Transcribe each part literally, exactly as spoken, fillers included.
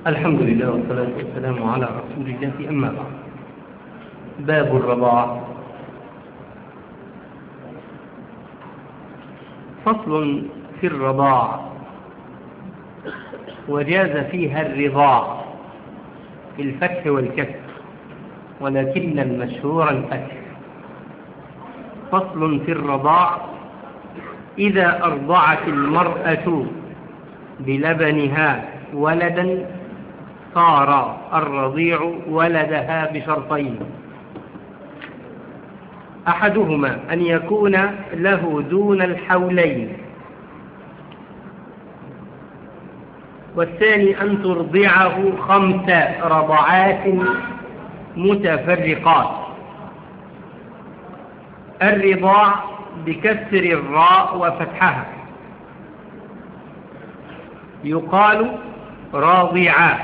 الحمد لله والصلاة والسلام على رسول الله، أما بعد. باب الرضاع. فصل في الرضاع، وجاز فيها الرضاع في الفتح والكسر، ولكن المشهور الفتح. فصل في الرضاع: إذا أرضعت المرأة بلبنها ولدا صار الرضيع ولدها بشرطين: أحدهما أن يكون له دون الحولين، والثاني أن ترضعه خمس رضعات متفرقات. الرضاع بكسر الراء وفتحها، يقال راضعا،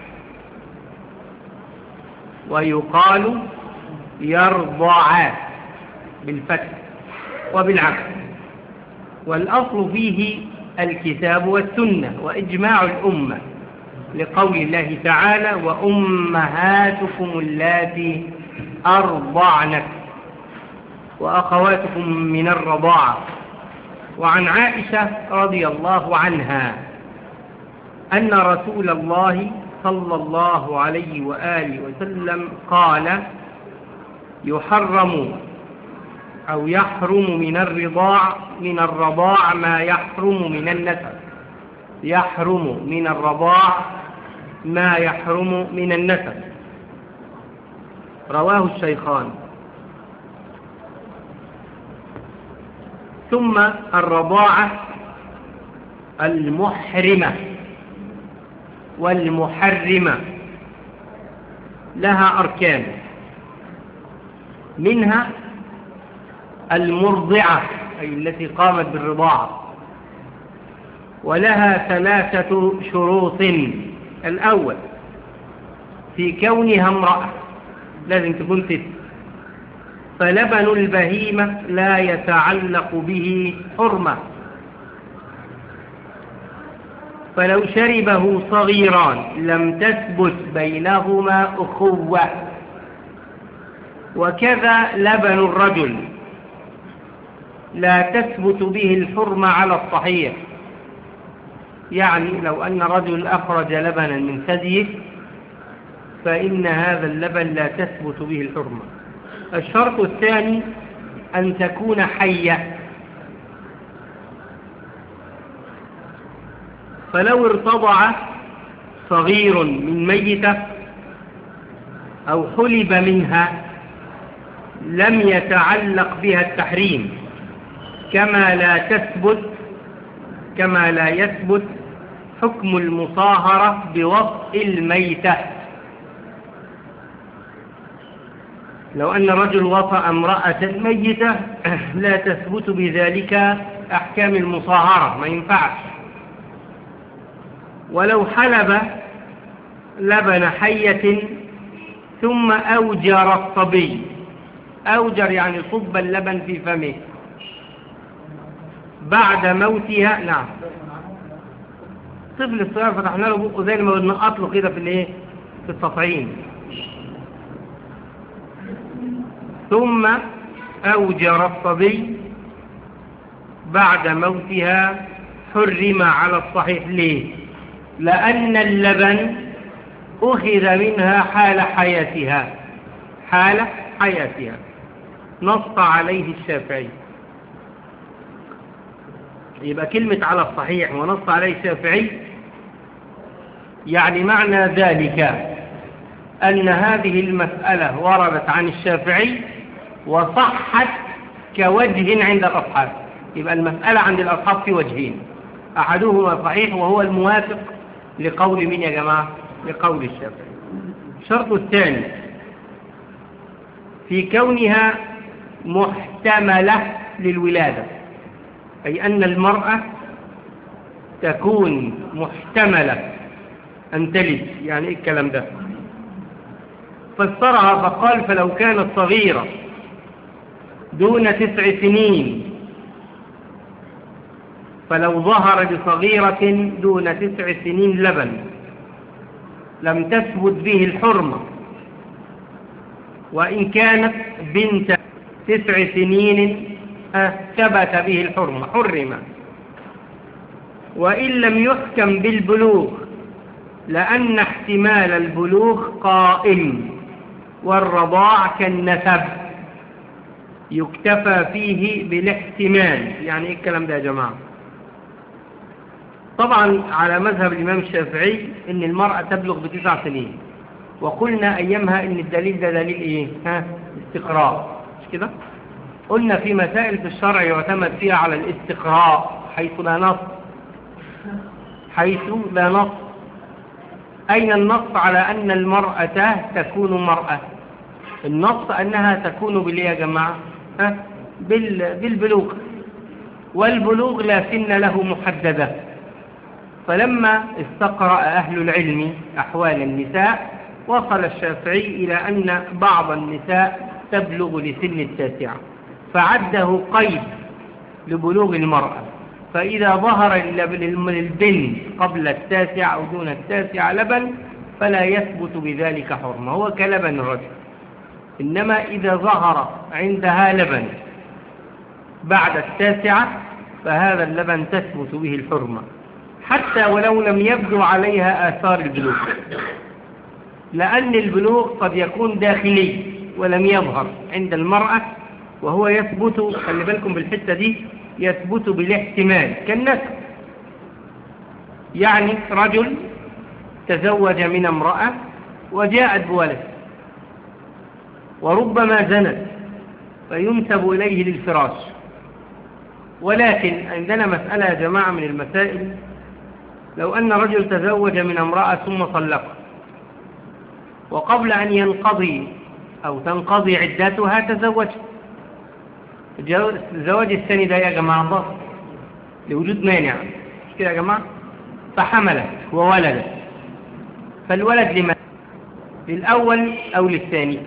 ويقال يرضعا بالفتح وبالعكس. والأصل فيه الكتاب والسنة وإجماع الأمة، لقول الله تعالى: وأمهاتكم اللاتي أرضعنكم وأخواتكم من الرضاعة. وعن عائشة رضي الله عنها أن رسول الله صلى الله عليه وآله وسلم قال: يحرم أو يحرم من الرضاع من الرضاع ما يحرم من النسب. يحرم من الرضاع ما يحرم من النسب. رواه الشيخان. ثم الرضاعة المحرمة والمحرمة لها أركان، منها المرضعة أي التي قامت بالرضاعة، ولها ثلاثة شروط: الأول في كونها امرأة، لازم تكون ست، فلبن البهيمة لا يتعلق به حرمة، فلو شربه صغيران لم تثبت بينهما أخوة. وكذا لبن الرجل لا تثبت به الحرمة على الصحيح، يعني لو أن رجل أخرج لبنا من ثديه فإن هذا اللبن لا تثبت به الحرمة. الشرط الثاني أن تكون حية، فلو ارتضع صغير من ميتة أو حلب منها لم يتعلق بها التحريم، كما لا تثبت كما لا يثبت حكم المصاهرة بوطء الميتة. لو أن رجل وطأ امرأة ميتة لا تثبت بذلك أحكام المصاهرة، ما ينفعش. ولو حلب لبن حية ثم أوجر الصبي، أوجر يعني صب اللبن في فمه بعد موتها، نعم، طفل الصغير فتحنا له بقه زي ما بنقط له كده في الايه في التطعيم، ثم أوجر الصبي بعد موتها حرم على الصحيح. ليه؟ لأن اللبن أخذ منها حال حياتها حال حياتها نص عليه الشافعي. يبقى كلمة على الصحيح ونص عليه الشافعي يعني معنى ذلك أن هذه المسألة وردت عن الشافعي وصحت كوجه عند الأصحاب. يبقى المسألة عند الأصحاب في وجهين: أحدهما صحيح وهو الموافق لقول من يا جماعة؟ لقول الشافعي. الشرط الثاني في كونها محتملة للولادة، أي أن المرأة تكون محتملة أن تلد. يعني إيه الكلام ده؟ فسرها فقال: فلو كانت صغيرة دون تسع سنين فلو ظهر لصغيرة دون تسع سنين لبن لم تثبت به الحرمة، وإن كانت بنت تسع سنين ثبت به الحرمة حرم. وإن لم يحكم بالبلوغ لأن احتمال البلوغ قائم، والرضاع كالنسب يكتفى فيه بالاحتمال. يعني ايه الكلام ده يا جماعة؟ طبعا على مذهب الإمام الشافعي ان المرأة تبلغ بتسع سنين، وقلنا أيامها ان الدليل ده دليل ايه؟ ها؟ استقراء، مش كده؟ قلنا في مسائل في الشرع يعتمد فيها على الاستقراء حيث لا نص، حيث لا نص. أين النص على أن المرأة تكون مرأة؟ النص أنها تكون بالإيه يا جماعة؟ ها؟ بالبلوغ، والبلوغ لا سن له محددة. فلما استقرأ أهل العلم أحوال النساء وصل الشافعي إلى أن بعض النساء تبلغ لسن التاسعة، فعده قيد لبلوغ المرأة. فإذا ظهر للبنت قبل التاسع أو دون التاسع لبن فلا يثبت بذلك حرمة، هو كلبن الرجل. إنما إذا ظهر عندها لبن بعد التاسعة فهذا اللبن تثبت به الحرمة، حتى ولو لم يبدو عليها آثار البلوغ، لأن البلوغ قد يكون داخلي ولم يظهر عند المرأة، وهو يثبت، خلي بالكم بالحتة دي، يثبت بالاحتمال كالنسب. يعني رجل تزوج من امرأة وجاءت بولد، وربما زنت فينسب إليه للفراش. ولكن عندنا مسألة يا جماعة من المسائل، لو أن رجل تزوج من امرأة ثم طلقها، وقبل أن ينقضي أو تنقضي عدتها تزوج، الزواج الثاني ده يا جماعة ضغط لوجود مانع، مش كده يا جماعة؟ فحملت وولدت، فالولد لمن؟ للأول أو للثاني؟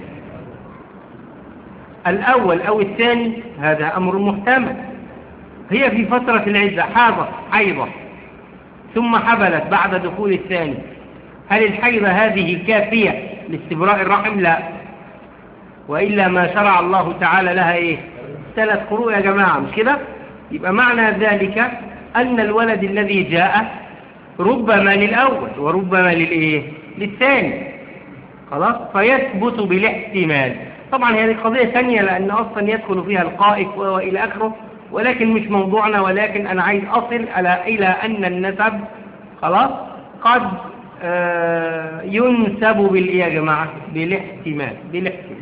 الأول أو الثاني هذا أمر محتمل. هي في فترة العدة حاضت حيضة ثم حبلت بعد دخول الثاني، هل الحيضة هذه كافية لاستبراء الرحم؟ لا، وإلا ما شرع الله تعالى لها إيه؟ ثلاث قروء يا جماعة، مش كده؟ يبقى معنى ذلك أن الولد الذي جاء ربما للأول وربما للإيه؟ للثاني، خلاص؟ فيثبت بالاحتمال. طبعا هذه قضية ثانية لأن أصلا يدخل فيها القائف وإلى آخره، ولكن مش موضوعنا. ولكن أنا عايز أصل إلى أن النسب خلاص قد آه ينسب بالإيه يا جماعة؟ بالاحتمال، بالاحتمال.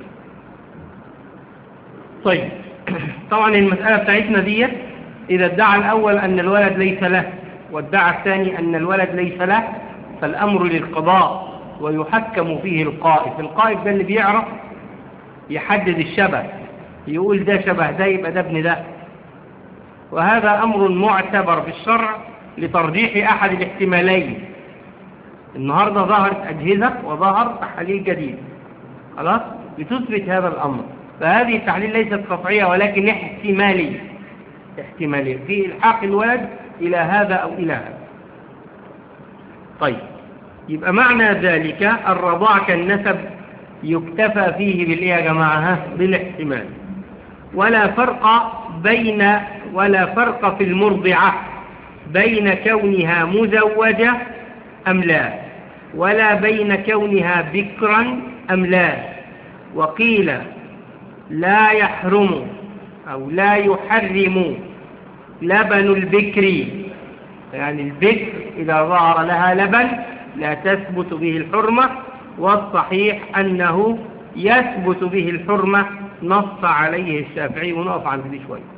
طيب طبعا المسألة بتاعتنا دي إذا ادعى الأول أن الولد ليس له وادعى الثاني أن الولد ليس له، فالأمر للقضاء ويحكم فيه القائف. القائف ده اللي بيعرف يحدد الشبه، يقول ده شبه ده يبقى ده ابن ده، وهذا أمر معتبر في الشرع لترجيح أحد الاحتمالين. النهاردة ظهرت أجهزة وظهر تحاليل جديد خلاص بتثبت هذا الأمر، فهذه التحليل ليست قطعية ولكن احتمالية، احتمالية في إلحاق الولد إلى هذا أو إلى هذا. طيب يبقى معنى ذلك الرضاع كالنسب يكتفى فيه بالإيه يا جماعة؟ بالاحتمال. ولا فرق بين ولا فرق في المرضعة بين كونها مزوجة أم لا، ولا بين كونها بكرا أم لا. وقيل لا يحرم أو لا يحرم لبن البكر، يعني البكر إذا ظهر لها لبن لا تثبت به الحرمة، والصحيح أنه يثبت به الحرمة، نص عليه الشافعي. ونقف عند دي شوية.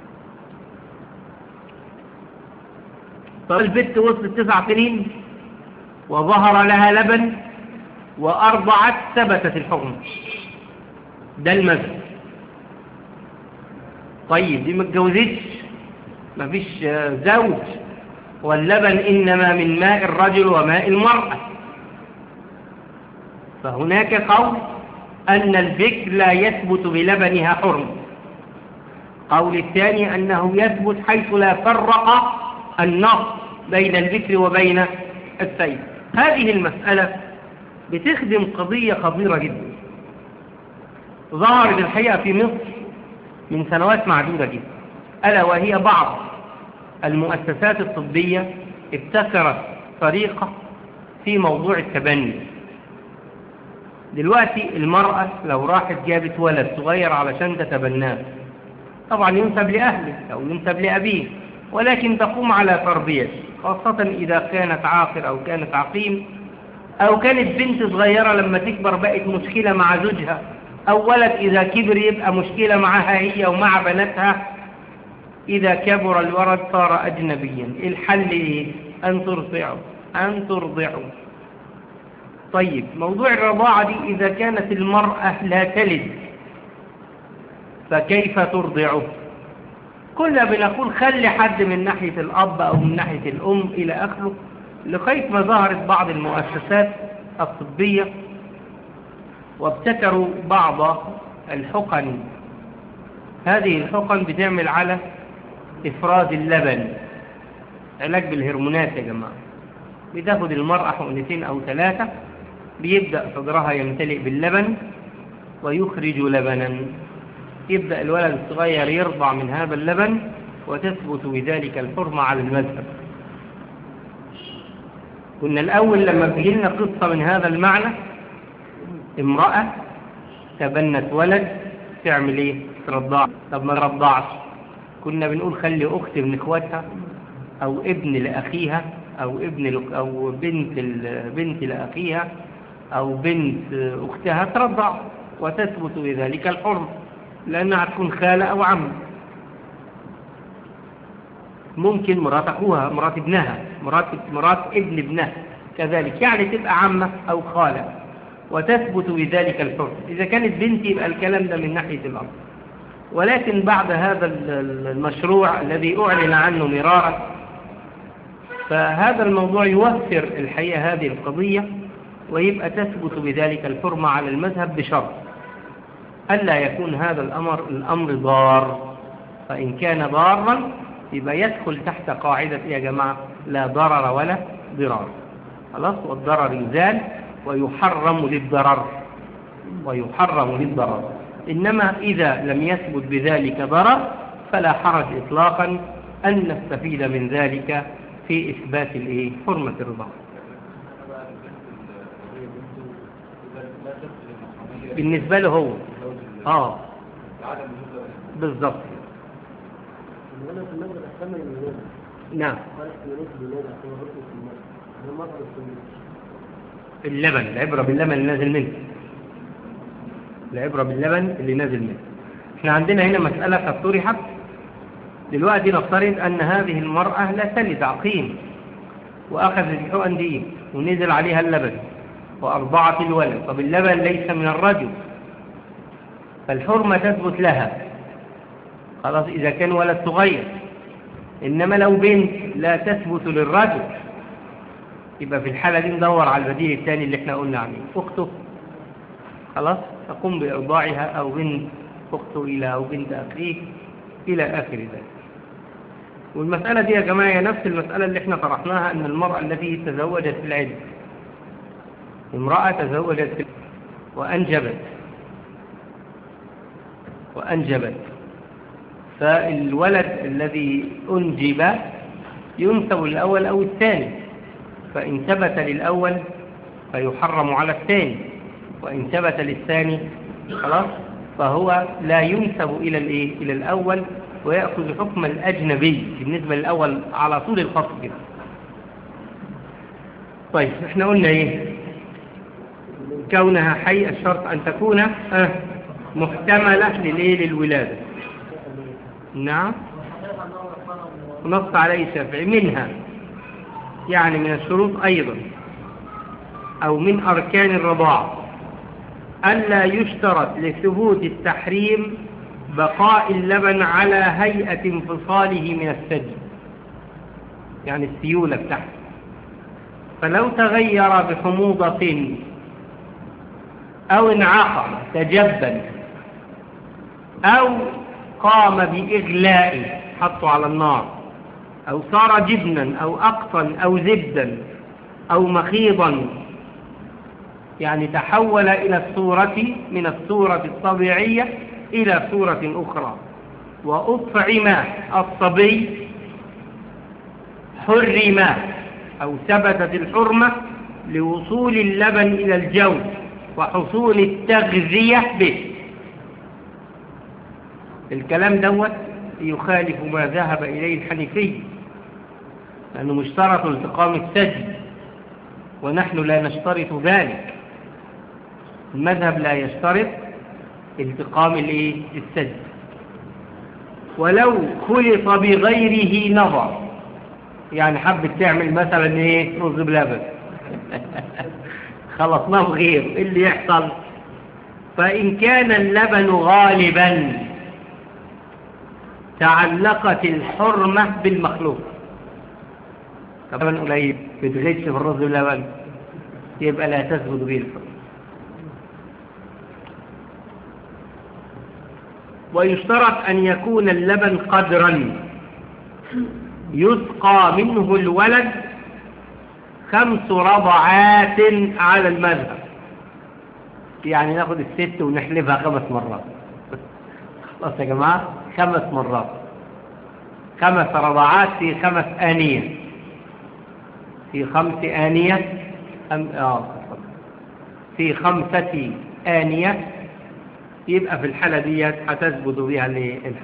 طب البت وصلت تسع سنين وظهر لها لبن وأرضعت، ثبتت الحكم، ده المذهب. طيب دي ما اتجوزتش، ما فيش زوج، واللبن إنما من ماء الرجل وماء المرأة، فهناك قول أن البكر لا يثبت بلبنها حرم. قول الثاني أنه يثبت حيث لا فرق النص بين البكر وبين الثيب. هذه المسألة بتخدم قضية خطيرة جدا ظهرت الحقيقة في مصر من سنوات معدودة جدا، ألا وهي بعض المؤسسات الطبية ابتكرت طريقة في موضوع التبني. دلوقتي المرأة لو راحت جابت ولد صغير علشان تتبناه، طبعا ينسب لأهله أو ينسب لأبيه، ولكن تقوم على تربيته، خاصة إذا كانت عاقر أو كانت عقيم، أو كانت بنت صغيرة لما تكبر بقت مشكلة مع زوجها، أو ولد إذا كبر يبقى مشكلة معها هي ومع بناتها. إذا كبر الولد صار أجنبيا. الحل إيه؟ أن ترضعه أن ترضعه طيب، موضوع الرضاعة دي إذا كانت المرأة لا تلد فكيف ترضعه؟ كنا بنقول خلي حد من ناحية الأب أو من ناحية الأم إلى آخره، لغاية ما ظهرت بعض المؤسسات الطبية وابتكروا بعض الحقن. هذه الحقن بتعمل على إفراز اللبن، علاج بالهرمونات يا جماعة. بتاخد المرأة حقنتين أو ثلاثة، بيبدأ صدرها يمتلئ باللبن ويخرج لبنا، يبدأ الولد الصغير يرضع من هذا اللبن، وتثبت بذلك الحرمة على المذهب. كنا الأول لما بيجيلنا قصة من هذا المعنى، امرأة تبنت ولد تعمل ايه؟ ترضع. طب ما رضعش، كنا بنقول خلي أخت من إخواتها أو ابن لأخيها أو ابن أو بنت بنت لأخيها أو بنت أختها ترضع، وتثبت بذلك الحرمة، لأنها تكون خالة أو عم. ممكن مرات أخوها، مرات ابنها، مرات مرات ابن ابنها كذلك، يعني تبقى عمة أو خالة، وتثبت بذلك الحرمة. إذا كانت بنتي يبقى الكلام ده من ناحية الأرض. ولكن بعد هذا المشروع الذي أعلن عنه مرارا، فهذا الموضوع يوفر الحقيقة هذه القضية، ويبقى تثبت بذلك الحرمة على المذهب بشرط ألا يكون هذا الأمر الأمر ضار. فإن كان ضارا يبقى يدخل تحت قاعدة يا جماعة لا ضرر ولا ضرار، خلاص، والضرر يزال ويحرم للضرر ويحرم للضرر. إنما إذا لم يثبت بذلك ضرر فلا حرج إطلاقا أن نستفيد من ذلك في إثبات حرمة الرضاعة. بالنسبة له هو آه بالضبط. نعم، اللبن، العبرة باللبن اللي نازل منه، العبرة باللبن اللي نازل منه. احنا عندنا هنا مسألة قد طرحت دلوقتي. نفترض أن هذه المرأة لا تلد، عقيم، وأخذت الحقن دي ونزل عليها اللبن وأرضعت الولد. طب اللبن ليس من الرجل، فالحرمة تثبت لها، خلاص، إذا كان ولد صغير. إنما لو بنت لا تثبت للرجل، يبقى في الحالة دي ندور على البديل الثاني اللي احنا قلنا عنه، أخته، خلاص، تقوم بإرضاعها، أو بنت أخته إلى أو بنت أخيه إلى آخر ذلك. والمسألة دي يا جماعة هي نفس المسألة اللي احنا طرحناها، أن المرأة التي تزوجت في العدة، امرأة تزوجت في وأنجبت وأنجبت فالولد الذي أنجب ينسب للأول أو الثاني، فإن ثبت للأول فيحرم على الثاني، وإن ثبت للثاني خلاص فهو لا ينسب إلى الإيه؟ إلى الأول، ويأخذ حكم الأجنبي بالنسبة للأول على طول الخط كده. طيب احنا قلنا ايه؟ كونها حي الشرط أن تكون اه محتملة للإيه؟ للولادة. نعم، نص عليه الشافعي منها، يعني من الشروط أيضا أو من أركان الرضاعة ألا يشترط لثبوت التحريم بقاء اللبن على هيئة انفصاله من الثدي، يعني السيولة بتاعته. فلو تغير بحموضة أو انعقم تجبن أو قام بإغلاء، حطه على النار، أو صار جبنا أو أقطا أو زبدا أو مخيضا يعني تحول إلى الصورة من الصورة الطبيعية إلى صورة أخرى. وأطعم الصبي حرم أو ثبتت الحرمة لوصول اللبن إلى الجوف وحصول التغذية به. الكلام دوت يخالف ما ذهب إليه الحنيفي، لأنه مشترط التقام الثدي، ونحن لا نشترط ذلك. المذهب لا يشترط التقام الثدي. ولو خلط بغيره نظر، يعني حبت تعمل مثلا ايه رز بلبن خلطناه بغير، ايه اللي يحصل؟ فإن كان اللبن غالبا تعلقت الحرمة بالمخلوق. طبعا قليل بتغيش في الرز بلبن، يبقى لا تثبت به الحرمة. ويشترط أن يكون اللبن قدرا يسقى منه الولد خمس رضعات على المذهب، يعني ناخد الست ونحلبها خمس مرات. خلاص يا جماعة، خمس مرات، خمس رضعات في خمس آنية، في خمس آنية أم... آه في خمسة آنية، يبقى في الحالة دي هتثبت بها الحكم.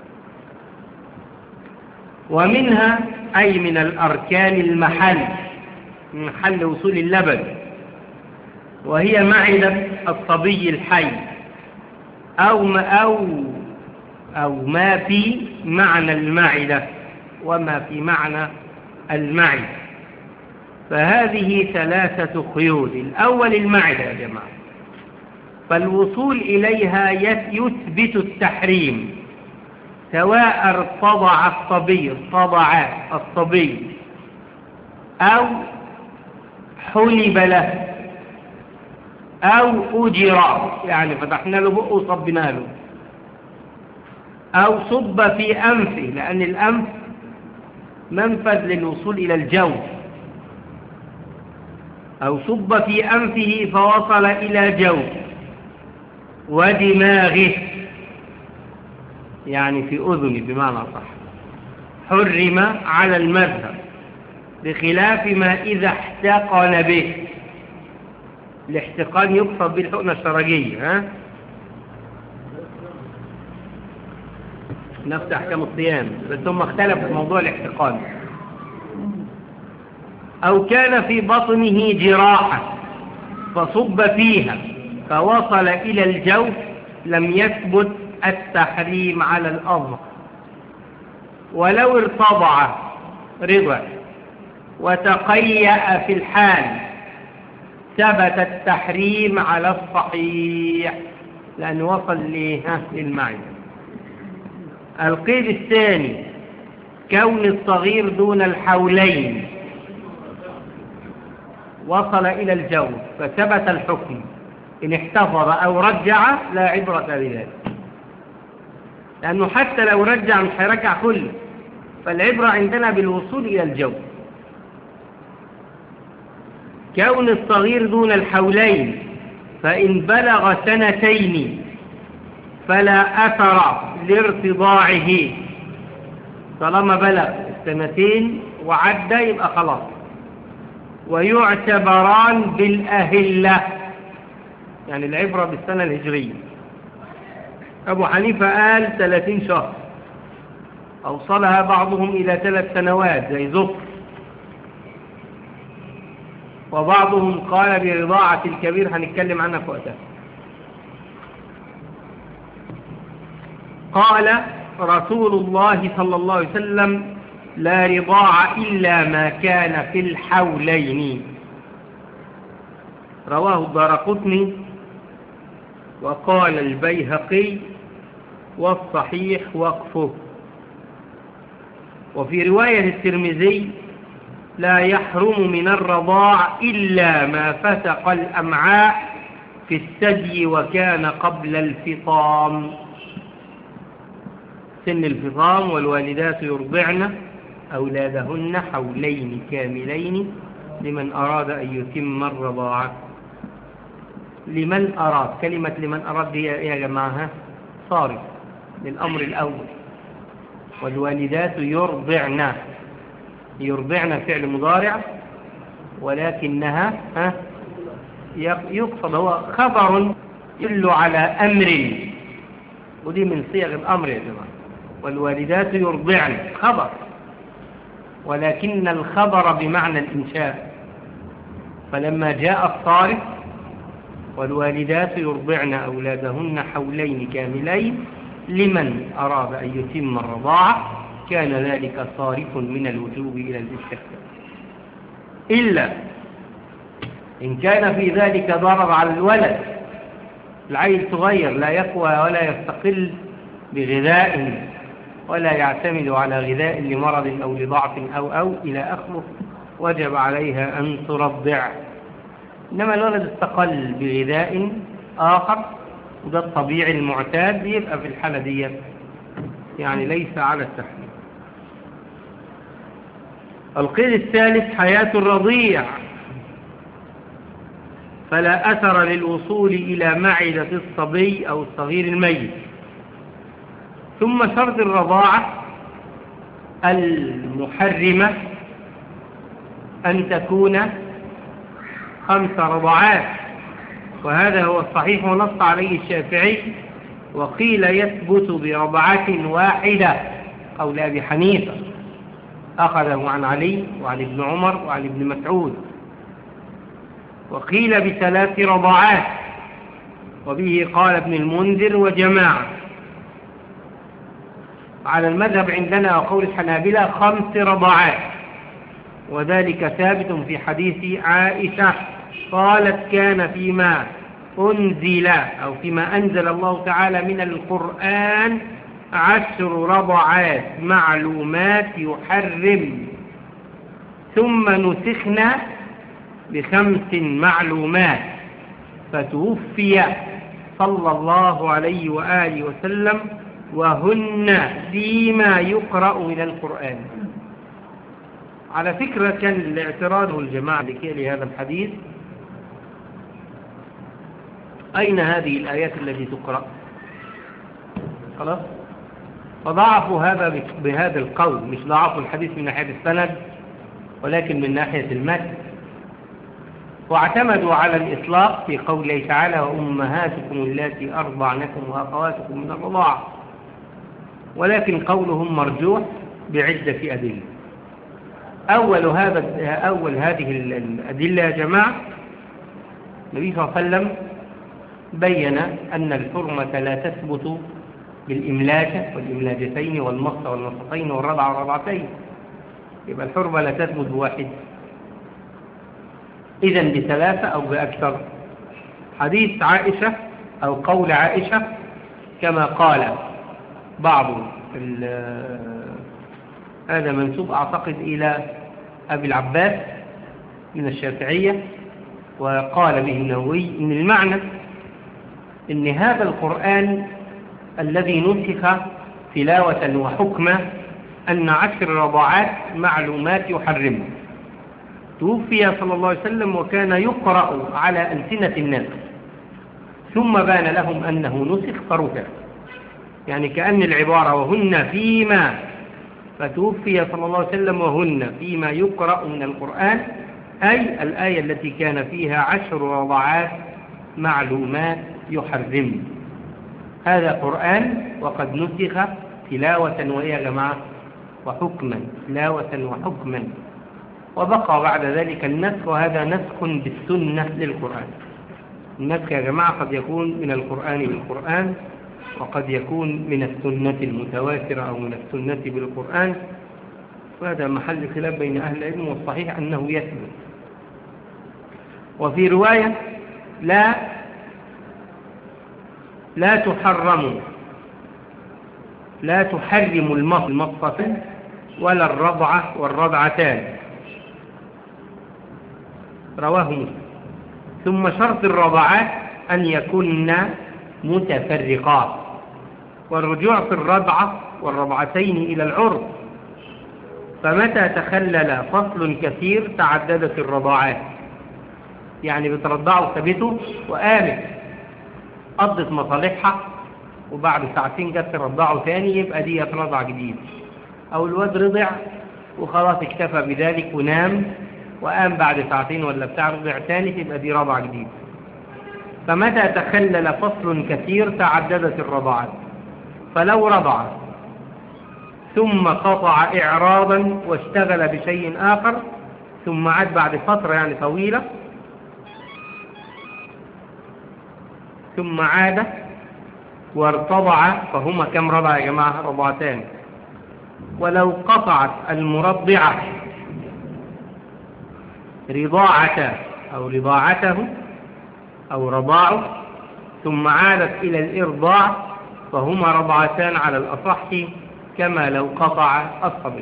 ومنها أي من الأركان المحل، محل وصول اللبن، وهي معدة الصبي الحي أو ما, أو أو ما في معنى المعدة وما في معنى المعدة. فهذه ثلاثة قيود. الأول المعدة يا جماعة، فالوصول إليها يثبت التحريم، سواء ارتضع الصبي ارتضع الصبي أو حلب له أو أجر، يعني فتحنا له بقه وصبنا له، أو صب في أنفه، لأن الأنف منفذ للوصول إلى الجوف، أو صب في أنفه فوصل إلى جوف، ودماغه يعني في أذنه بمعنى صح، حرم على المذهب، بخلاف ما إذا احتقن به. الاحتقان يقصد بالحقنة الشرجية، ها؟ نفس أحكام الصيام، بس هم اختلفوا في موضوع الاحتقان. أو كان في بطنه جراحة فصب فيها فوصل إلى الجوف، لم يثبت التحريم على الأظهر. ولو ارتضع رضع وتقيأ في الحال ثبت التحريم على الصحيح، لأنه وصل للمعنى. القيد الثاني كون الصغير دون الحولين وصل إلى الجوف فثبت الحكم، إن احتفظ أو رجع لا عبرة بذلك، لأنه حتى لو رجع مش هيرجع كله، فالعبرة عندنا بالوصول إلى الجوف. كون الصغير دون الحولين، فإن بلغ سنتين فلا أثر لارتضاعه، طالما بلغ السنتين وعدى يبقى خلاص. ويعتبران بالأهلة، يعني العبرة بالسنة الهجرية. أبو حنيفة قال ثلاثين شهر، أوصلها بعضهم إلى ثلاث سنوات زي زفر، وبعضهم قال برضاعة الكبير، هنتكلم عنها في وقتها. قال رسول الله صلى الله عليه وسلم: لا رضاع إلا ما كان في الحولين. رواه الدارقطني وقال البيهقي والصحيح وقفه. وفي رواية الترمذي: لا يحرم من الرضاع إلا ما فتق الأمعاء في الثدي وكان قبل الفطام. سن الفطام، والوالدات يرضعن أولادهن حولين كاملين لمن أراد أن يتم الرضاعة. لمن أراد. كلمة لمن أراد دي إيه يا جماعة؟ صارف للأمر الأول. والوالدات يرضعن، يرضعن فعل مضارع، ولكنها ها يقصد هو خبر يدل على أمر، ودي من صيغ الأمر يا جماعة. والوالدات يرضعن خبر، ولكن الخبر بمعنى الإنشاء. فلما جاء الصارف والوالدات يرضعن أولادهن حولين كاملين لمن أراد أن يتم الرضاعة كان ذلك صارف من الوجوب إلى الاستحباب، إلا إن كان في ذلك ضرر على الولد، العيل صغير لا يقوى ولا يستقل بغذاء ولا يعتمد على غذاء لمرض أو لضعف أو أو إلى آخره، وجب عليها أن ترضع. إنما الولد استقل بغذاء آخر وده الطبيعي المعتاد، يبقى في الحالة دي يعني ليس على التحريم. القيد الثالث حياة الرضيع، فلا أثر للوصول إلى معدة الصبي أو الصغير الميت. ثم شرط الرضاعة المحرمة أن تكون خمس رضعات، وهذا هو الصحيح ونص عليه الشافعي. وقيل يثبت برضعة واحدة قول أبي حنيفة، أخذه عن علي وعن ابن عمر وعن ابن مسعود. وقيل بثلاث رضعات، وبه قال ابن المنذر وجماعة. على المذهب عندنا وقول الحنابلة خمس رضعات، وذلك ثابت في حديث عائشة قالت كان فيما أنزل أو فيما أنزل الله تعالى من القرآن عشر رضعات معلومات يحرم، ثم نسخنا بخمس معلومات، فتوفي صلى الله عليه وآله وسلم وهن فيما يقرأ من القرآن. على فكرة كان الاعتراض الجماعة لهذا الحديث أين هذه الآيات التي تقرأ؟ خلاص، فضعفوا هذا بهذا القول، مش ضعفوا الحديث من ناحية السند ولكن من ناحية المتن، واعتمدوا على الإطلاق في قوله تعالى وأمهاتكم اللاتي أرضعنكم وأخواتكم من الرضاعة، ولكن قولهم مرجوح بعدة أدلة. أول هذا أول هذه الأدلة يا جماعة النبي صلى الله عليه وسلم بين أن الحرمة لا تثبت بالإملاجة والإملاجتين والمص والمصتين والرضع والرضعتين، يبقى الحرمة لا تثبت بواحد، إذن بثلاثة أو بأكثر. حديث عائشة أو قول عائشة كما قال بعض هذا منسوب أعتقد إلى أبي العباس من الشافعية، وقال به النووي إن المعنى إن هذا القرآن الذي نسخ تلاوة وحكمة أن عشر رضعات معلومات يحرمه. توفي صلى الله عليه وسلم وكان يقرأ على ألسنة الناس، ثم بان لهم أنه نسخ فرفع، يعني كأن العبارة وهن فيما، فتوفي صلى الله عليه وسلم وهن فيما يقرأ من القرآن، أي الآية التي كان فيها عشر رضعات معلومات يحرم. هذا قرآن وقد نسخ تلاوة وإيه يا جماعة وحكما، تلاوة وحكما، وبقى بعد ذلك النسخ، وهذا نسخ بالسنة للقرآن. النسخ يا جماعة قد يكون من القرآن بالقرآن، وقد يكون من السنة المتواترة أو من السنة بالقرآن، وهذا محل خلاف بين أهل العلم، والصحيح أنه يثبت. وفي رواية لا لا تحرم لا تحرم المصة ولا الرضعة والرضعتان، رواه مسلم. ثم شرط الرضعات أن يكون متفرقات، والرجوع في الرضعة والرضعتين إلى العرف، فمتى تخلل فصل كثير تعددت الرضاعات، يعني بترضعه وسابته وقامت قضت مصالحها وبعد ساعتين جت ترضعه تاني، يبقى دي رضع جديد. أو الواد رضع وخلاص اكتفى بذلك ونام وقام بعد ساعتين ولا بتاع رضع تاني، تبقى دي رضع جديد. فمتى تخلل فصل كثير تعددت الرضعات. فلو رضع ثم قطع إعراضا واشتغل بشيء آخر ثم عاد بعد فترة يعني طويلة ثم عاد وارتضع، فهما كم رضع يا جماعة؟ رضعتان. ولو قطعت المرضعة رضاعة أو رضاعته أو رضاعه ثم عادت إلى الإرضاع فهما رضعتان على الأصح كما لو قطع الصبي.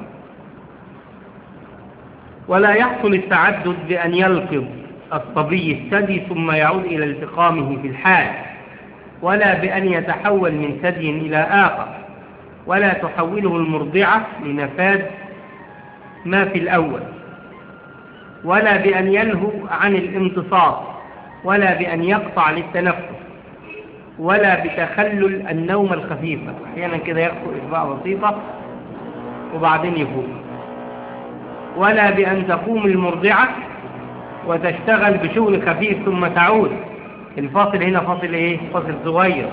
ولا يحصل التعدد بأن يلفظ الصبي الثدي ثم يعود إلى التقامه في الحال، ولا بأن يتحول من ثدي إلى آخر، ولا تحوله المرضعة لنفاذ ما في الأول، ولا بأن يلهو عن الامتصاص، ولا بأن يقطع للتنفس، ولا بتخلل النوم الخفيفة. أحيانا كده يخطئ إصبع بسيطة وبعدين يفوق. ولا بأن تقوم المرضعة وتشتغل بشغل خفيف ثم تعود. الفاصل هنا فاصل إيه؟ فاصل صغير.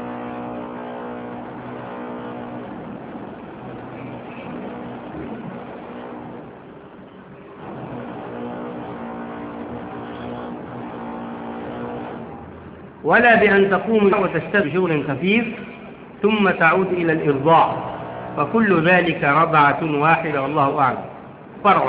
ولا بأن تقوم وتشتغل بشغل خفيف ثم تعود إلى الإرضاع، فكل ذلك رضعة واحدة والله أعلم. فرع: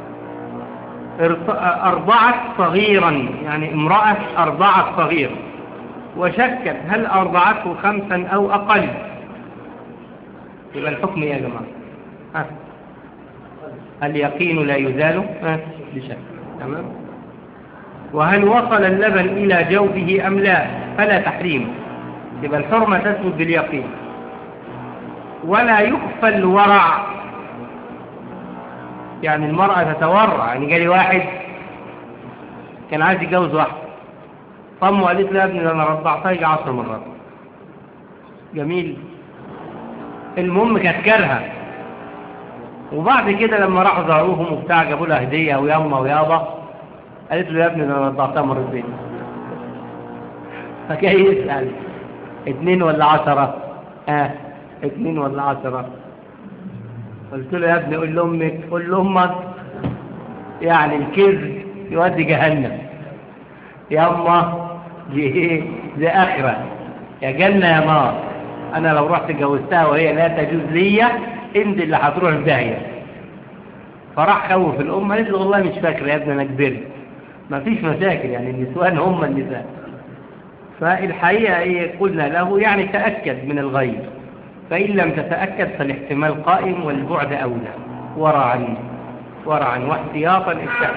أرضعت صغيرا، يعني امرأة أرضعت صغير وشكت هل أرضعته خمسا أو أقل، يبقى الحكم يا جماعة ها. اليقين لا يزال ها بشك. تمام. وهل وصل اللبن إلى جوفه أم لا فلا تحريم، يبقى الحرمة تثبت باليقين. ولا يخفى الورع، يعني المرأة تتورع. يعني جالي واحد كان عايز يتجوز واحدة، فامه قالت له يا ابني انا رضعتها يجي عشر مرات. جميل. المهم كانت كارهه، وبعد كده لما راحوا زاروهم وبتاع جابوا لها هديه وياما ويابا، قالت له يا ابني انا رضعتها مرتين. فكان يسأل اتنين ولا عشرة؟ اه اتنين ولا عشرة؟ قلت له يا ابني قول لأمك قول لأمك يعني الكذب يودي جهنم، يا أمه دي ايه دي آخرة، يا جنة يا نار. أنا لو رحت جوزتها وهي لا تجوز لي انت اللي هتروح في داهية. فراح خوف الأم، قالت له والله مش فاكرة يا ابني أنا كبرت، ما فيش مشاكل، يعني النسوان هم النساء. فالحقيقة ايه قلنا له يعني تأكد من الغيب، فإن لم تتأكد فالاحتمال قائم والبعد أولى. ورعا ورعا واحتياطا اتحد.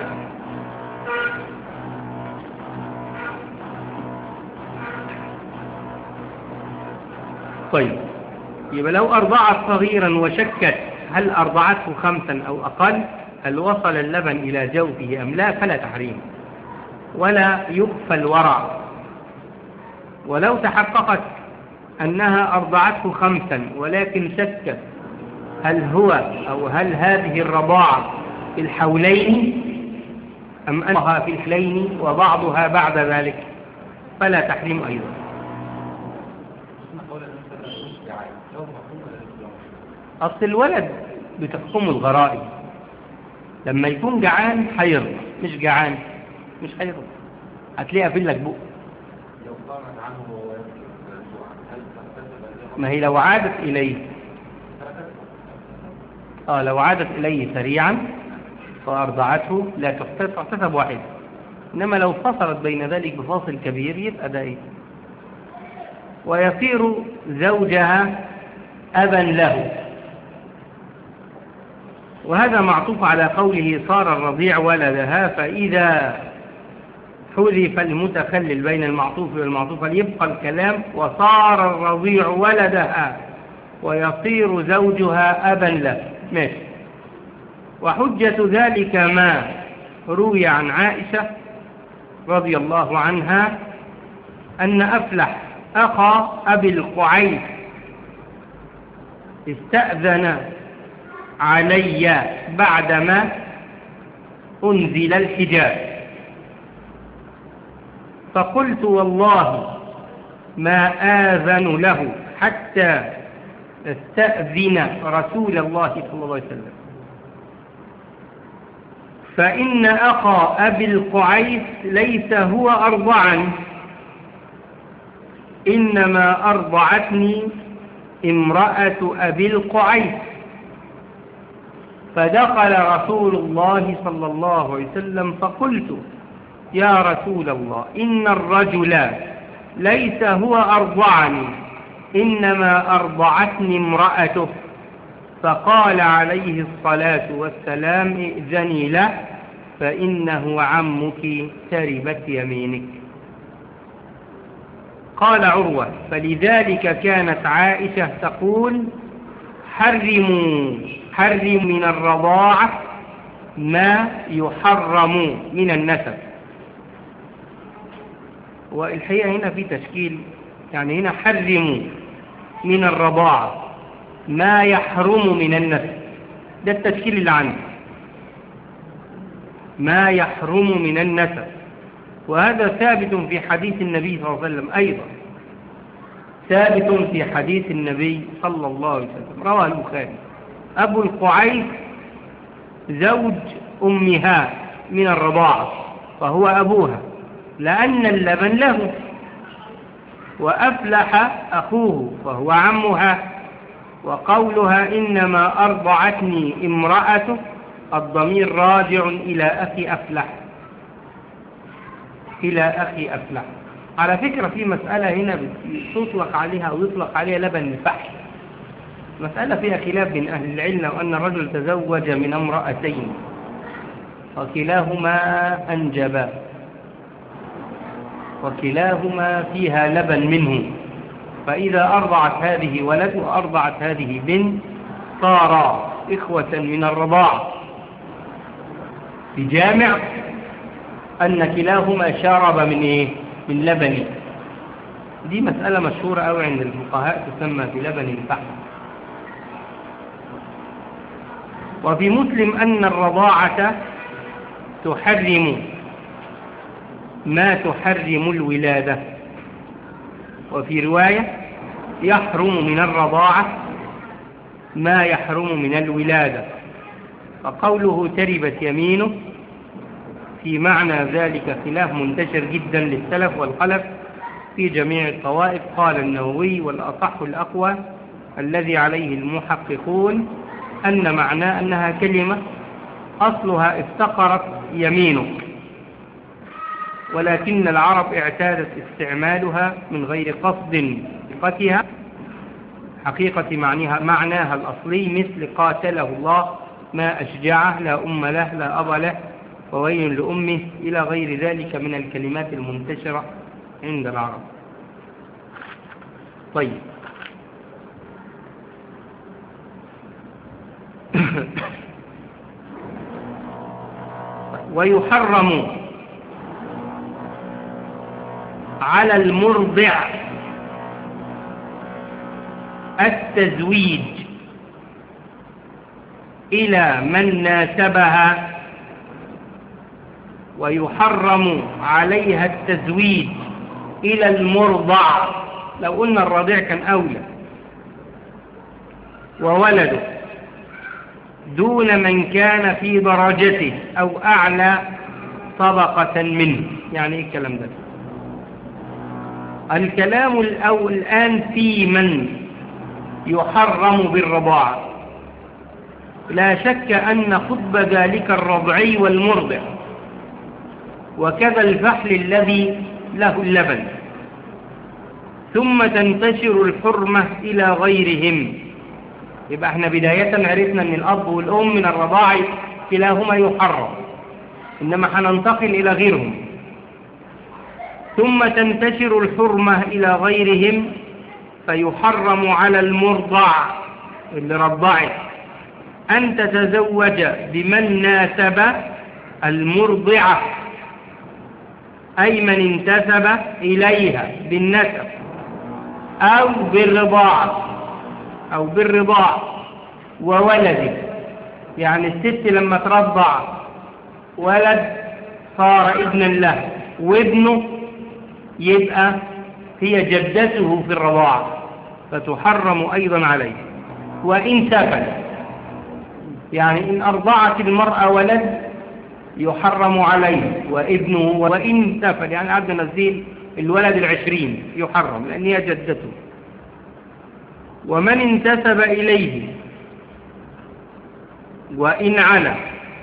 طيب، يبقى لو أرضعت صغيرا وشكت هل أرضعته خمسا أو أقل، هل وصل اللبن إلى جوفه أم لا فلا تحريم. ولا يخفى الورع. ولو تحققت أنها أرضعته خمسا ولكن شكت هل هو أو هل هذه الرضاعة في الحولين أم أنها في الحولين وبعضها بعد ذلك فلا تحريم أيضا. أصل الولد بتحكم الغرائب، لما يكون جعان حيرضى، مش جعان مش حيرضى، هتلاقيها في لك بق. ما هي لو عادت إليه آه لو عادت إليه سريعا فأرضعته لا تحتسب واحد، إنما لو فصلت بين ذلك بفاصل كبير يبقى ده إيه. ويصير زوجها أبا له، وهذا معطوف على قوله صار الرضيع ولدها، فإذا حذف المتخلل بين المعطوف والمعطوف يبقى الكلام وصار الرضيع ولدها ويصير زوجها أبا له. ماشي. وحجة ذلك ما روي عن عائشة رضي الله عنها أن أفلح أخا أبي القعيس استأذن علي بعدما أنزل الحجاب، فقلت والله ما آذن له حتى استأذن رسول الله صلى الله عليه وسلم، فإن أخا أبي القعيس ليس هو أرضعني، إنما أرضعتني امرأة أبي القعيس. فدخل رسول الله صلى الله عليه وسلم فقلت يا رسول الله إن الرجل ليس هو أرضعني، إنما أرضعتني امرأته. فقال عليه الصلاة والسلام ائذني له فإنه عمك تربت يمينك. قال عروة فلذلك كانت عائشة تقول حرموا حرم من الرضاعة ما يحرم من النسب. والحقيقة هنا في تشكيل، يعني هنا حرموا من الرضاعة ما يحرم من النسب، ده التشكيل اللي عندي، ما يحرم من النسب. وهذا ثابت في حديث النبي صلى الله عليه وسلم أيضا، ثابت في حديث النبي صلى الله عليه وسلم رواه البخاري. أبو القعيس زوج أمها من الرضاعة فهو أبوها لأن اللبن له، وأفلح أخوه فهو عمها. وقولها إنما أرضعتني امرأته الضمير راجع إلى أخي أفلح، إلى أخي أفلح. على فكرة في مسألة هنا تطلق عليها أو يطلق عليها لبن الفحل، مسألة فيها خلاف بين أهل العلم، لو أن الرجل تزوج من امرأتين وكلاهما أنجبا وكلاهما فيها لبن منه، فإذا أرضعت هذه ولد وأرضعت هذه بنت صارا إخوة من الرضاعة، بجامع أن كلاهما شرب من إيه؟ من لبن. دي مسألة مشهورة أوي عند الفقهاء تسمى بلبن الفحل. وفي مسلم أن الرضاعة تحرم ما تحرم الولادة، وفي رواية يحرم من الرضاعة ما يحرم من الولادة. فقوله تربت يمينه في معنى ذلك خلاف منتشر جدا للسلف والخلف في جميع الطوائف. قال النووي والأصح الأقوى الذي عليه المحققون أن معناه أنها كلمة أصلها افتقرت يمينه، ولكن العرب اعتادت استعمالها من غير قصد حقيقتها حقيقة معناها, معناها الأصلي، مثل قاتله الله ما أشجعه لا أم له لا أب له وويل لأمه إلى غير ذلك من الكلمات المنتشرة عند العرب. طيب ويحرم على المرضع التزويج إلى من ناسبها، ويحرم عليها التزويج إلى المرضع. لو قلنا الرضيع كان أولى وولده دون من كان في درجته أو أعلى طبقة منه. يعني إيه الكلام ده؟ الكلام الأول الآن في من يحرم بالرضاعة. لا شك أن خطب ذلك الرضعي والمرضع، وكذا الفحل الذي له اللبن، ثم تنتشر الحرمة إلى غيرهم. يبقى احنا بداية عرفنا أن الأب والأم من الرضاعة كلاهما يحرم، إنما هننتقل إلى غيرهم. ثم تنتشر الحرمة إلى غيرهم فيحرم على المرضع اللي رضعت أن تتزوج بمن ناسب المرضعة أي من انتسب إليها بالنسب أو بالرضاعة أو بالرضاع وولده. يعني الست لما ترضع ولد صار ابنا له، وابنه يبقى هي جدته في الرضاعة فتحرم أيضا عليه. وإن سفل، يعني إن أرضعت المرأة ولد يحرم عليه وابنه، وإن سفل يعني عبد نزيل الولد العشرين يحرم لأن هي جدته. ومن انتسب إليه وإن علا،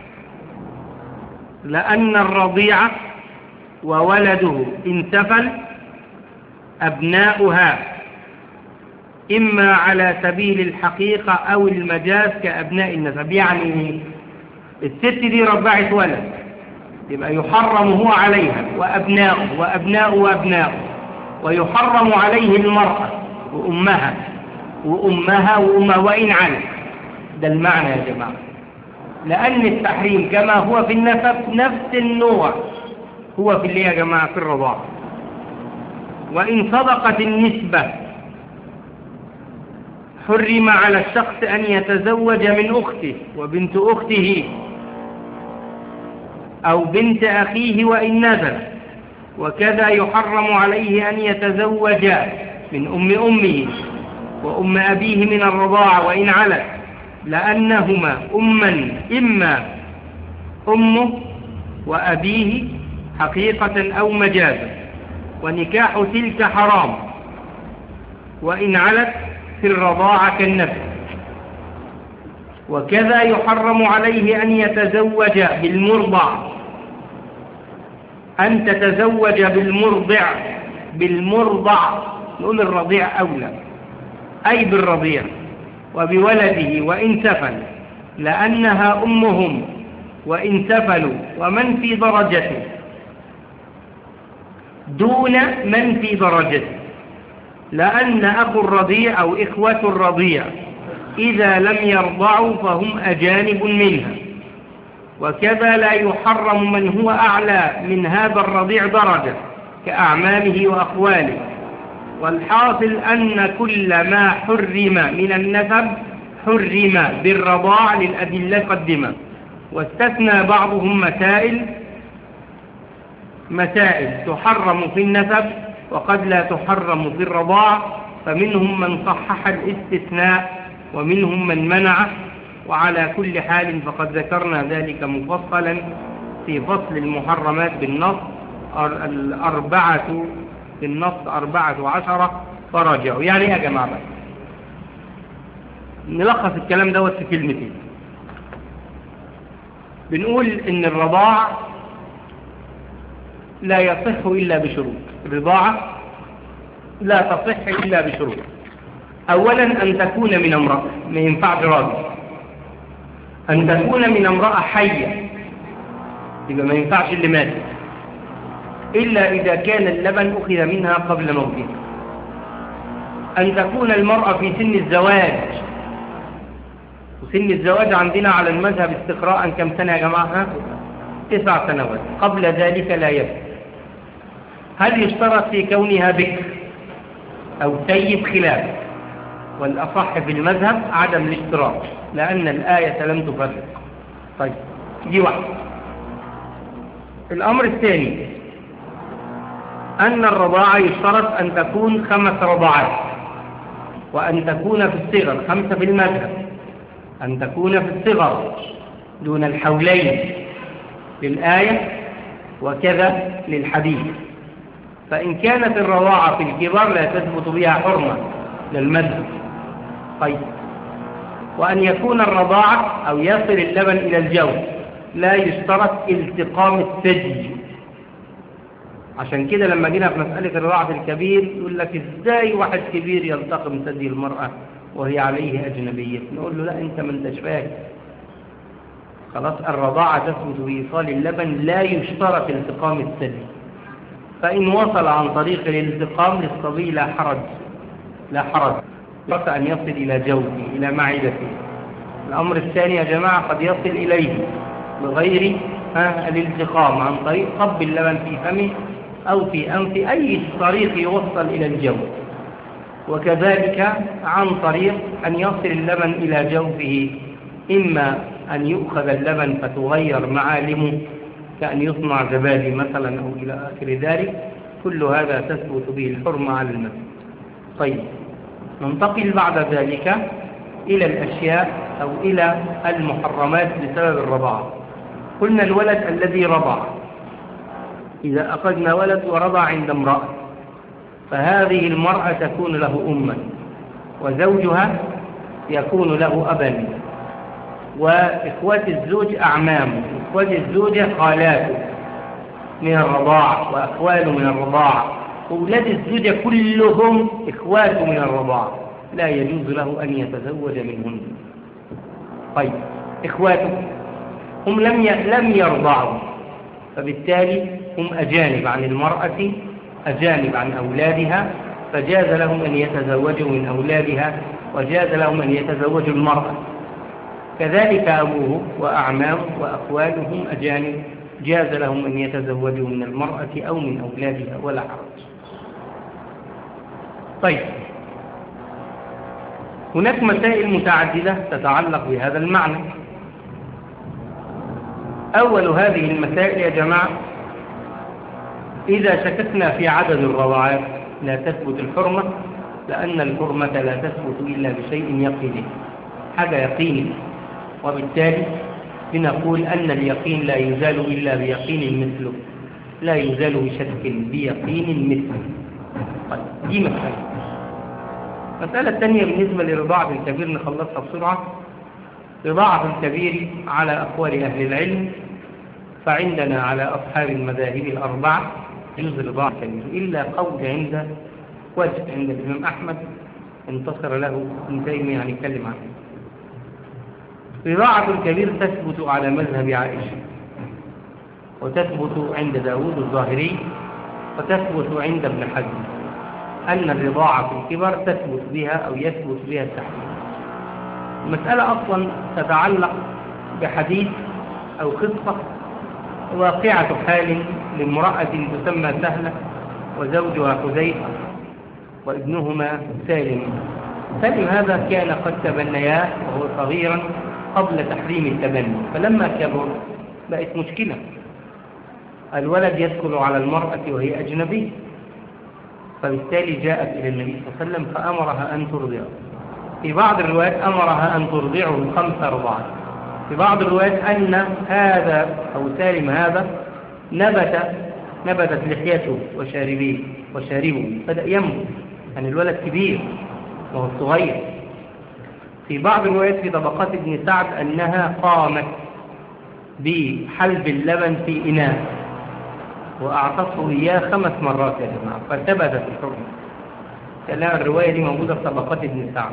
لأن الرضيعة وولده إن سفل أبناؤها إما على سبيل الحقيقة أو المجاز كأبناء النسب. يعني الست دي رضعت ولد يبقى يحرم هو عليها وأبناؤه وأبناؤه وأبناؤه، ويحرم عليه المرأة وأمها وأمها وأمها وإن علت. ده المعنى يا جماعة، لأن التحريم كما هو في النسب نفس النوع هو في اللي يا جماعة في الرضاعة. وإن صدقت النسبة حرم على الشخص أن يتزوج من أخته وبنت أخته أو بنت أخيه وإن نزل، وكذا يحرم عليه أن يتزوج من أم أمه وأم أبيه من الرضاعة وإن علت، لأنهما أما إما أمه وأبيه حقيقة أو مجازا، ونكاح تلك حرام وإن علت في الرضاعة كالنفس. وكذا يحرم عليه أن يتزوج بالمرضع، أن تتزوج بالمرضع بالمرضع نقول الرضيع أولى، أي بالرضيع وبولده وإن سفل، لأنها أمهم وإن سفلوا، ومن في درجته دون من في درجته، لأن أخو الرضيع أو إخوة الرضيع إذا لم يرضعوا فهم أجانب منها. وكذا لا يحرم من هو أعلى من هذا الرضيع درجة كأعمامه وأخواله. والحاصل أن كل ما حرم من النسب حرم بالرضاع للأدلة قدمة. واستثنى بعضهم مسائل مسائل تحرم في النسب وقد لا تحرم في الرضاع، فمنهم من صحح الاستثناء ومنهم من منعه. وعلى كل حال فقد ذكرنا ذلك مفصلا في فصل المحرمات بالنص الأربعة بالنص أربعة عشرة فرجعوا. يعني يا جماعة بقى نلخص الكلام دوت في كلمتين. بنقول إن الرضاع لا يصح إلا بشروط. الرضاعة لا تصح إلا بشروط. أولا أن تكون من امرأة، ما ينفعش راجل. أن تكون من امرأة حية، يبقى ما ينفعش اللي مات، إلا إذا كان اللبن أخذ منها قبل موتها. أن تكون المرأة في سن الزواج، وسن الزواج عندنا على المذهب استقراء كم سنة يا جماعة؟ تسع سنوات، قبل ذلك لا يبقى. هل يشترط في كونها بكر أو سيد؟ خلاف، والأصح في المذهب عدم الاشتراط لأن الآية لم تفرق. طيب دي واحدة. الأمر الثاني أن الرضاعة يشترط أن تكون خمس رضاعات، وأن تكون في الصغر، خمسة في المذهب، أن تكون في الصغر دون الحولين للآية وكذا للحديث. فإن كانت الرضاعة في الكبار لا تثبت بها حرمة للمذهب. طيب، وأن يكون الرضاعة أو يصل اللبن إلى الجوف، لا يشترط التقام الثدي. عشان كده لما جينا في مسألة الرضاعة الكبير يقول لك إزاي واحد كبير يلتقم ثدي المرأة وهي عليه أجنبية؟ نقول له لا، أنت ما انتش فاهم. خلاص، الرضاعة تثبت بإيصال اللبن، لا يشترط التقام الثدي. فإن وصل عن طريق الالتقام للصبي لا حرج لا حرج بس أن يصل إلى جوفه إلى معدته. الأمر الثاني يا جماعة قد يصل إليه بغير الالتقام، عن طريق صب اللبن في فمه أو في أنف، أي طريق يوصل إلى الجوف، وكذلك عن طريق أن يصل اللبن إلى جوفه، إما أن يؤخذ اللبن فتغير معالمه كأن يصنع زبادي مثلا أو إلى آخر ذلك، كل هذا تثبت به الحرمة على المسجد. طيب، ننتقل بعد ذلك إلى الأشياء أو إلى المحرمات بسبب الرضاعة. قلنا الولد الذي رضع، إذا أخذنا ولد ورضع عند امرأة، فهذه المرأة تكون له أما، وزوجها يكون له أبا، وإخوات الزوج أعمام، إخوات الزوجة خالاته من الرضاعة وأخواله من الرضاعة، أولاد الزوجة كلهم إخواته من الرضاعة، لا يجوز له أن يتزوج منهم. طيب، إخواته هم لم لم يرضعوا، فبالتالي هم أجانب عن المرأة، أجانب عن أولادها، فجاز لهم أن يتزوجوا من أولادها، وجاز لهم أن يتزوجوا المرأة. كذلك أبوه وأعمامه وأخواله هم أجانب، جاز لهم أن يتزوجوا من المرأة أو من أولادها ولا حرج. طيب، هناك مسائل متعددة تتعلق بهذا المعنى. أول هذه المسائل يا جماعة، إذا شككنا في عدد الرضاعات لا تثبت الحرمة، لأن الحرمة لا تثبت إلا بشيء يقيني، حاجة يقيني، وبالتالي بنقول أن اليقين لا يزال إلا بيقين مثله، لا يزال بشك، بيقين مثله. طيب، دي مسألة. مسألة الثانية بالنسبة لرضاعة الكبير نخلصها بسرعة. رضاعة الكبير على أقوال أهل العلم، فعندنا على أصحاب المذاهب الأربعة يجوز رضاعة الكبير، إلا قول عند وجه عند الإمام أحمد انتصر له ابن تيمية يعني يتكلم عنه. رضاعة الكبير تثبت على مذهب عائشة، وتثبت عند داود الظاهري، وتثبت عند ابن حزم، أن الرضاعة في الكبر تثبت بها أو يثبت بها التحريم. المسألة أصلا تتعلق بحديث أو قصة واقعة حال لامرأة تسمى سهلة، وزوجها حذيفة، وابنهما سالم. سالم هذا كان قد تبنياه وهو صغيرا قبل تحريم التبني، فلما كبر بقت مشكلة، الولد يدخل على المرأة وهي أجنبية، فبالتالي جاءت إلى النبي صلى الله عليه وسلم فأمرها أن ترضعه. في بعض الروايات أمرها أن ترضعه خمس رضعات، في بعض الروايات أن هذا أو سالم هذا نبت نبتت لحيته وشاربيه وشاربه بدأ ينمو، يعني الولد كبير وهو صغير. في بعض الروايات في طبقات ابن سعد أنها قامت بحلب اللبن في إناء وأعطته إياه خمس مرات يا جماعة، فثبتت الحرمة. كلام الرواية دي موجودة في طبقات ابن سعد.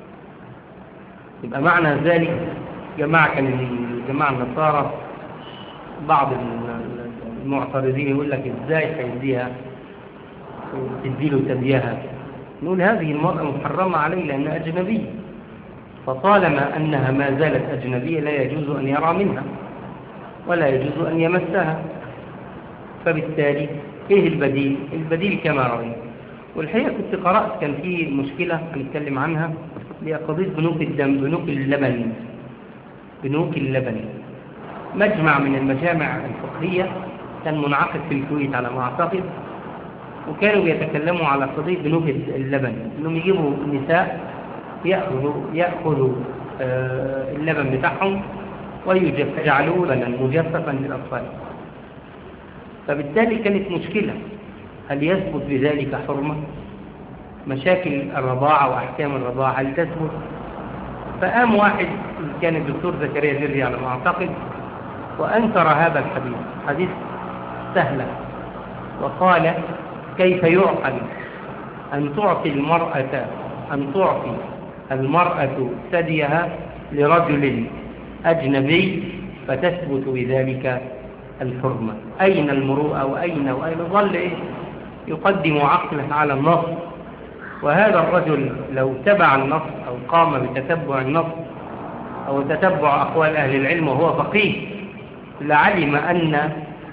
يبقى معنى ذلك جماعة كان الجماعة النصارى بعض المعترضين يقول لك ازاي هيديها تديله تبيها، نقول هذه المرأة محرمة عليه لأنها أجنبية، فطالما أنها ما زالت أجنبية لا يجوز أن يرى منها ولا يجوز أن يمسها، فبالتالي إيه البديل؟ البديل كما رأينا. والحقيقة كنت قرأت كان في مشكلة هنتكلم عنها، هي قضية بنوك الدم، بنوك اللبن. بنوك اللبن مجمع من المجامع الفقهية كان منعقد في الكويت على ما أعتقد، وكانوا يتكلموا على قضية بنوك اللبن، إنهم يجيبوا نساء يأخذوا يأخذوا اللبن بتاعهم ويجعلوه لبنا مجففا للأطفال. فبالتالي كانت مشكلة، هل يثبت بذلك حرمة؟ مشاكل الرضاعة وأحكام الرضاعة هل تثبت؟ فقام واحد كان الدكتور زكريا جري على ما أعتقد وأنكر هذا الحديث، حديث سهلة، وقال كيف يعقل أن تعطي المرأة أن تعطي المرأة ثديها لرجل أجنبي فتثبت بذلك الحرمة؟ أين المروءة وأين وأين؟ ظل إيه؟ يقدم عقله على النص، وهذا الرجل لو تبع النص أو قام بتتبع النص أو تتبع أقوال أهل العلم وهو فقيه لعلم أن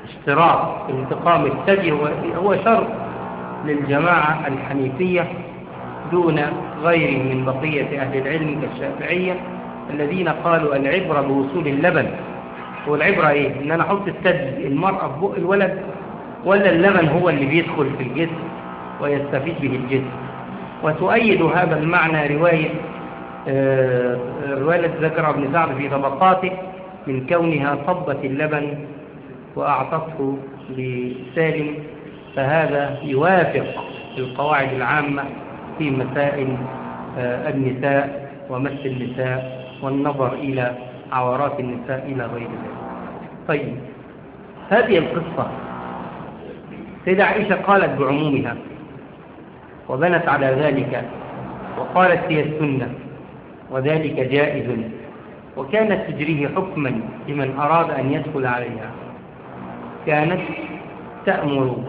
اشتراط انتقام الثدي هو شرط للجماعة الحنيفية دون غير من بقية أهل العلم كالشافعية الذين قالوا العبرة بوصول اللبن. والعبرة إيه؟ إن أنا أحط الثدي المرأة في بق الولد ولا اللبن هو اللي بيدخل في الجسم ويستفيد به الجسم. وتؤيد هذا المعنى رواية آه رواية ذكر ابن سعد في طبقاته من كونها صبت اللبن وأعطته لسالم، فهذا يوافق القواعد العامة في مسائل آه النساء ومس النساء والنظر إلى عورات النساء إلى غير ذلك. طيب، هذه القصة سيدة عائشة قالت بعمومها وبنت على ذلك وقالت هي السنة وذلك جائز، وكانت تجريه حكما لمن أراد أن يدخل عليها. كانت تأمر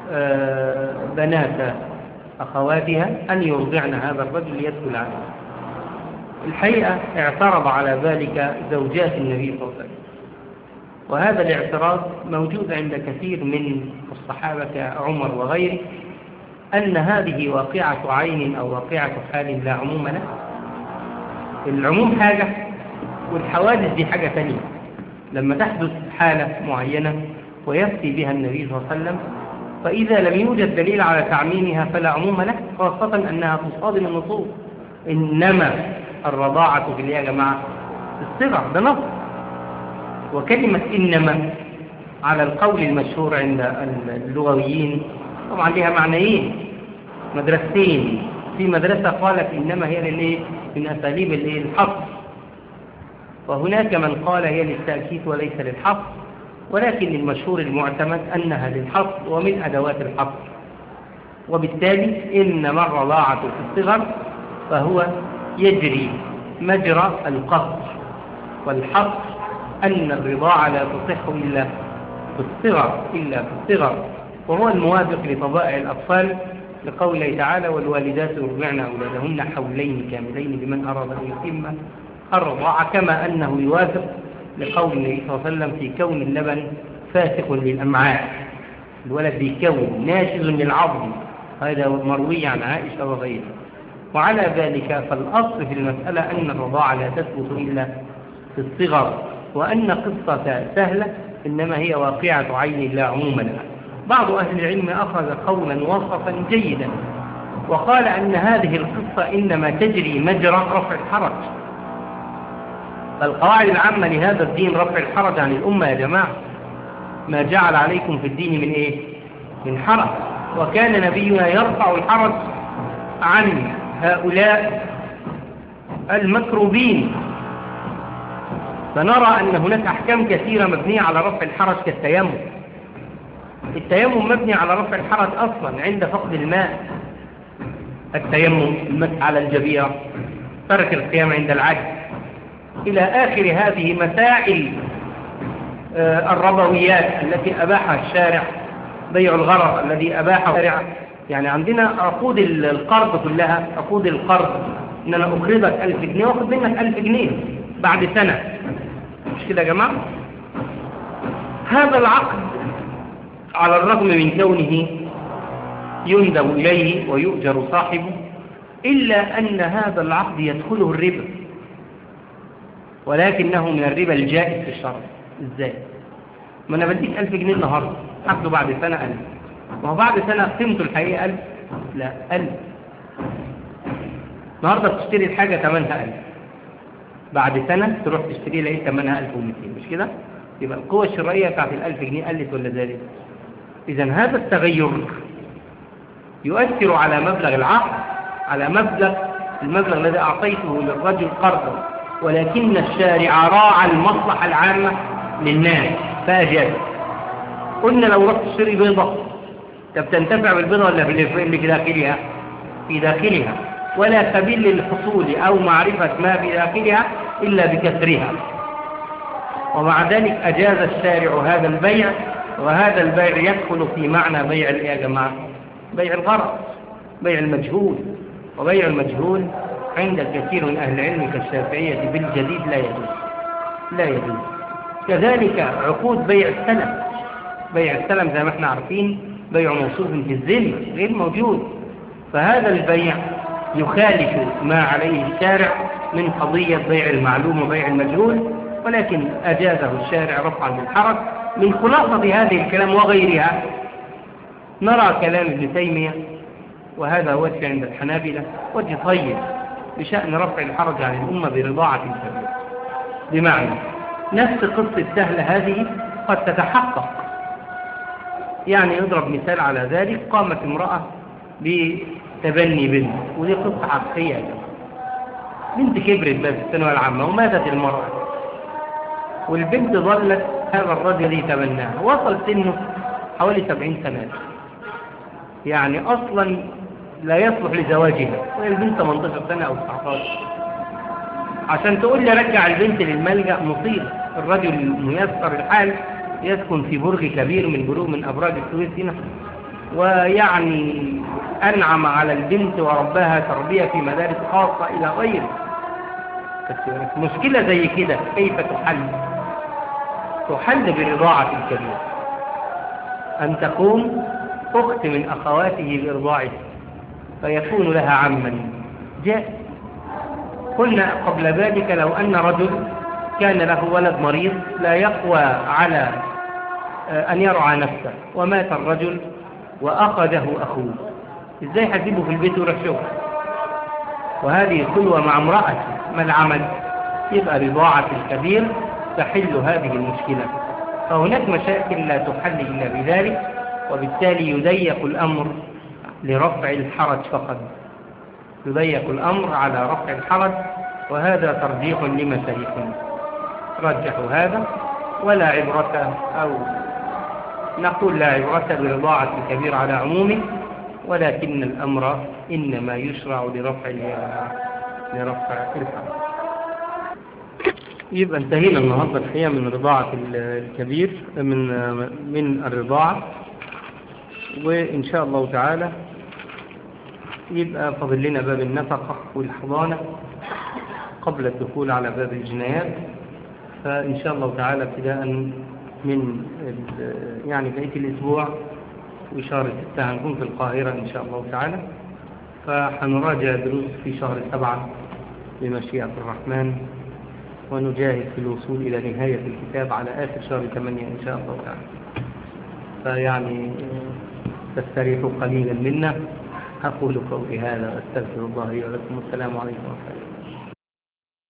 بنات أخواتها أن يرضعن هذا الرجل ليدخل عليها. الحقيقة اعترض على ذلك زوجات النبي صلى الله عليه وسلم، وهذا الاعتراض موجود عند كثير من الصحابة كعمر وغيره، أن هذه واقعة عين أو واقعة حال لا عموم له. العموم حاجة والحوادث دي حاجة ثانية. لما تحدث حالة معينة ويفتي بها النبي صلى الله عليه وسلم، فإذا لم يوجد دليل على تعميمها فلا عموم له، خاصة أنها تصادم النصوص. إنما الرضاعة في اللي يا جماعة الصغر، ده نص. وكلمة إنما على القول المشهور عند اللغويين طبعا لها معنيين مدرستين. في مدرسة قالت إنما هي للإيه؟ من أساليب الحصر، وهناك من قال هي للتأكيد وليس للحصر، ولكن المشهور المعتمد أنها للحصر ومن أدوات الحصر. وبالتالي إنما الرضاعة في الصغر فهو يجري مجرى القصر، والحصر أن الرضاعة لا تصح إلا في الصغر إلا في الصغر وهو الموافق لطبائع الأطفال لقوله تعالى والوالدات يرضعن أولادهن حولين كاملين لمن أراد أن يتم الرضاعة، كما أنه يوافق لقول النبي صلى الله عليه وسلم في كون اللبن فاسق للأمعاء، الولد بيكون ناشز للعظم، هذا مروي عن عائشة وغيرها. وعلى ذلك فالأصل في المسألة أن الرضاعة لا تثبت إلا في الصغر، وأن قصة سهلة إنما هي واقعة عين لا عموم لها. بعض أهل العلم أخذ قولا وصفا جيدا وقال أن هذه القصة إنما تجري مجرى رفع الحرج. فالقواعد العامة لهذا الدين رفع الحرج عن الأمة يا جماعة. ما جعل عليكم في الدين من إيه؟ من حرج. وكان نبينا يرفع الحرج عن هؤلاء المكروبين. فنرى أن هناك أحكام كثيرة مبنية على رفع الحرج كالتيمم. التيمم مبني على رفع الحرج أصلا عند فقد الماء. التيمم المسح على الجبيرة، ترك القيام عند العجز، إلى آخر هذه مسائل الربويات التي أباحها الشارع. بيع الغرر الذي أباحه الشارع، يعني عندنا عقود القرض كلها، عقود القرض إن أنا أقرضك ألف جنيه وأخذ منك ألف جنيه بعد سنة، مش كده يا جماعة؟ هذا العقد على الرغم من كونه يندب إليه ويؤجر صاحبه، إلا أن هذا العقد يدخله الربا، ولكنه من الربا الجائز في الشرع. إزاي؟ ما أنا بديك ألف جنيه النهاردة، أخذه بعد سنة ألف، ما هو بعد سنة قيمته الحقيقة ألف؟ لا، ألف. النهاردة بتشتري الحاجة ثمنها ألف، بعد سنة تروح تشتري لها ثمنها ألف ومئتين، مش كده؟ يبقى القوة الشرائية بتاعت الألف جنيه قلت ولا زادت؟ إذن هذا التغير يؤثر على مبلغ العقد، على مبلغ المبلغ الذي أعطيته للرجل قرضا، ولكن الشارع راعى المصلحة العامة للناس فأجاب. قلنا لو رحت تشتري بيضة، طب تنتفع بالبيضة ولا اللي في داخلها؟ في داخلها، ولا سبيل للحصول أو معرفة ما في داخلها إلا بكسرها. ومع ذلك أجاز الشارع هذا البيع، وهذا البيع يدخل في معنى بيع يا جماعة بيع الغرض، بيع المجهول. وبيع المجهول عند الكثير من أهل العلم كالشافعية بالجديد لا يجوز، لا يجوز. كذلك عقود بيع السلف، بيع السلم زي ما احنا عارفين بيع موصوف في الذمة غير موجود، فهذا البيع يخالف ما عليه الشارع من قضية بيع المعلوم وبيع المجهول، ولكن أجازه الشارع رفعا للحرج. من خلاصة هذه الكلام وغيرها نرى كلام ابن تيمية، وهذا وجه عند الحنابلة وجه طيب بشأن رفع الحرج عن الأمة برضاعة كبيرة. بمعنى نفس قصة سهل هذه قد تتحقق. يعني نضرب مثال على ذلك، قامت امرأة بتبني بنت، ودي قصة حقيقية، بنت كبرت بس الثانوية العامة وماتت المرأة، والبنت ظلت هذا الرجل يتبناها، وصل سنه حوالي سبعين سنة، يعني أصلا لا يصلح لزواجها، والبنت ثمانية عشر سنة أو تسعة عشر. عشان تقول لي رجع البنت للملجأ مصيبة. الرجل ميسر الحال يسكن في برج كبير من بروج من أبراج السويس هنا، ويعني أنعم على البنت ورباها تربية في مدارس خاصة إلى غيره. مشكلة زي كده كيف تحل؟ تحل برضاعة الكبير، أن تقوم أخت من أخواته بإرضاعه فيكون لها عما جاء. قلنا قبل ذلك لو أن رجل كان له ولد مريض لا يقوى على أن يرعى نفسه، ومات الرجل وأخذه أخوه، إزاي هتجيبه في البيت ويروح شغل؟ وهذه خلوة مع امرأة، ما العمل؟ يبقى رضاعة الكبير تحل هذه المشكلة. فهناك مشاكل لا تحل إلا بذلك، وبالتالي يضيق الأمر لرفع الحرج فقط، يضيق الأمر على رفع الحرج، وهذا ترجيح لمشايخنا رجحوا هذا. ولا عبرة، أو نقول لا عبرة برضاعة الكبير على عمومه، ولكن الأمر إنما يشرع لرفع لرفع الحرج. يبقى انتهينا النهارده الحقيقة من رضاعة الكبير، من من الرضاعة، وإن شاء الله تعالى يبقى فاضل لنا باب النفقة والحضانة قبل الدخول على باب الجنايات. فإن شاء الله تعالى ابتداء من يعني بقية الأسبوع وشهر ستة هنكون في القاهرة إن شاء الله تعالى، فحنراجع دروس في شهر سبعة بمشيئة الرحمن، ونجاهد في الوصول إلى نهاية الكتاب على آخر شهر ثمانية إن شاء الله تعالى. فيعني تستريحوا قليلا منا. أقول قولي هذا أستغفر الله لي ولكم، والسلام عليكم ورحمة الله.